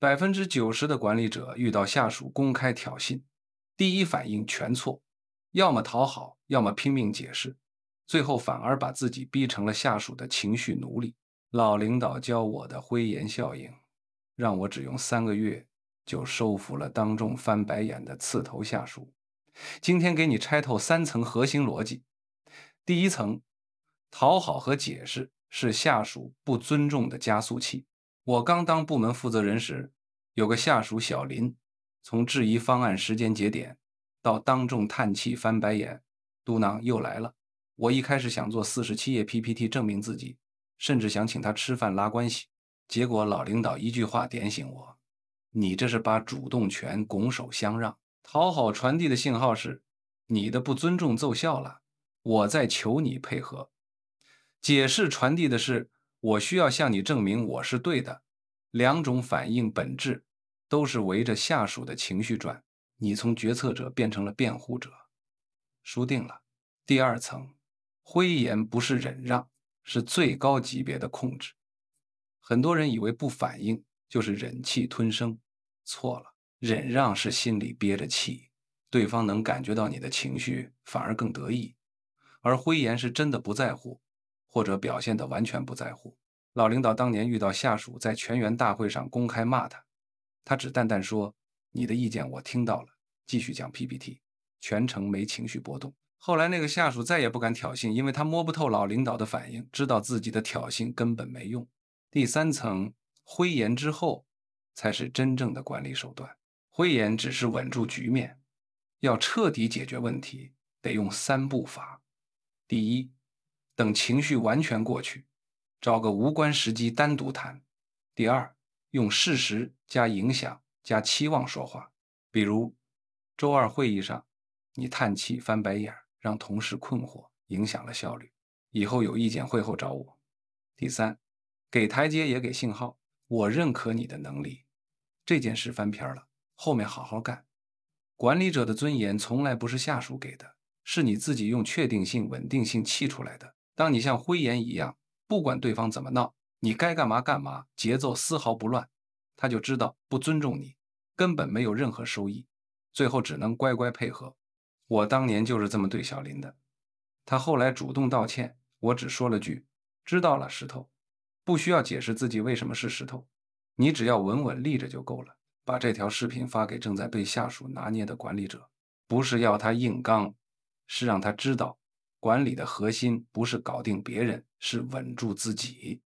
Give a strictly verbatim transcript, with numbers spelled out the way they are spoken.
百分之九十的管理者遇到下属公开挑衅，第一反应全错，要么讨好，要么拼命解释，最后反而把自己逼成了下属的情绪奴隶。老领导教我的灰岩效应，让我只用三个月就收服了当众翻白眼的刺头下属。今天给你拆透三层核心逻辑。第一层，讨好和解释是下属不尊重的加速器。我刚当部门负责人时，有个下属小林，从质疑方案时间节点到当众叹气翻白眼，嘟囔又来了。我一开始想做四十七页 P P T 证明自己，甚至想请他吃饭拉关系，结果老领导一句话点醒我：你这是把主动权拱手相让。讨好传递的信号是你的不尊重奏效了，我在求你配合。解释传递的是我需要向你证明我是对的。两种反应本质都是围着下属的情绪转，你从决策者变成了辩护者，输定了。第二层，灰言不是忍让，是最高级别的控制。很多人以为不反应就是忍气吞声，错了。忍让是心里憋着气，对方能感觉到你的情绪，反而更得意。而灰言是真的不在乎，或者表现得完全不在乎。老领导当年遇到下属在全员大会上公开骂他，他只淡淡说：你的意见我听到了，继续讲 P P T， 全程没情绪波动。后来那个下属再也不敢挑衅，因为他摸不透老领导的反应，知道自己的挑衅根本没用。第三层，灰言之后才是真正的管理手段。灰言只是稳住局面，要彻底解决问题，得用三步法。第一，等情绪完全过去，找个无关时机单独谈。第二，用事实加影响加期望说话，比如周二会议上你叹气翻白眼，让同事困惑，影响了效率，以后有意见会后找我。第三，给台阶也给信号，我认可你的能力，这件事翻篇了，后面好好干。管理者的尊严从来不是下属给的，是你自己用确定性、稳定性砌出来的。当你像灰岩一样，不管对方怎么闹，你该干嘛干嘛，节奏丝毫不乱，他就知道不尊重你，根本没有任何收益，最后只能乖乖配合。我当年就是这么对小林的，他后来主动道歉，我只说了句：知道了，石头。不需要解释自己为什么是石头，你只要稳稳立着就够了。把这条视频发给正在被下属拿捏的管理者，不是要他硬刚，是让他知道，管理的核心不是搞定别人，是稳住自己。